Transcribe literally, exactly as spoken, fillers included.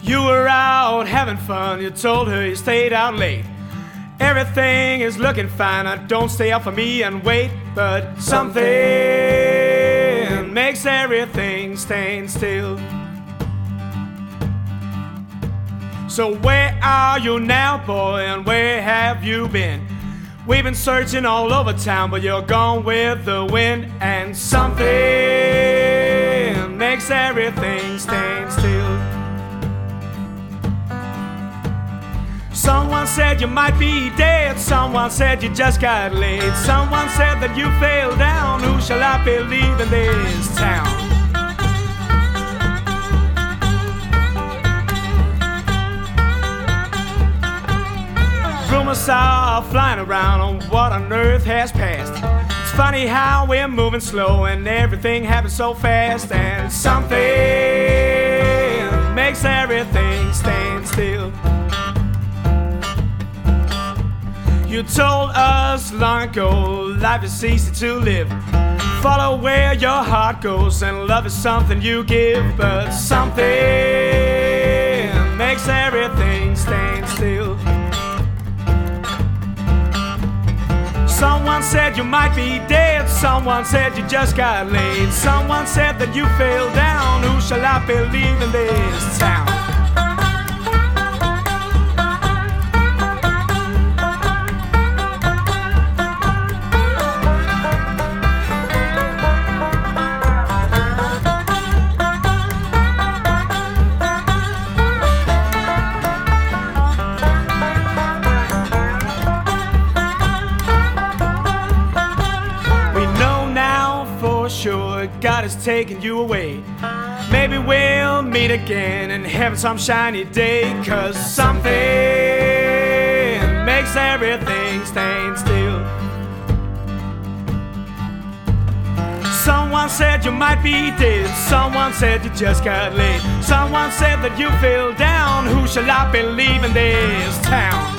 You were out having fun, you told her you stayed out late. Everything is looking fine, now don't stay up for me and wait. But something makes everything stand still. So where are you now, boy, and where have you been? We've been searching all over town, but you're gone with the wind. And something makes everything stand still. Someone said you might be dead, someone said you just got laid, someone said that you fell down. Who shall I believe in this town? Rumors are flying around on what on earth has passed. It's funny how we're moving slow and everything happens so fast. And something makes everything stand still. You told us long ago, life is easy to live. Follow where your heart goes, and love is something you give. But something makes everything stand still. Someone said you might be dead, someone said you just got laid, someone said that you fell down. Who shall I believe in this town? Sure, God has taken you away. Maybe we'll meet again in heaven some shiny day. Cause something makes everything stand still. Someone said you might be dead, someone said you just got laid, someone said that you fell down. Who shall I believe in this town?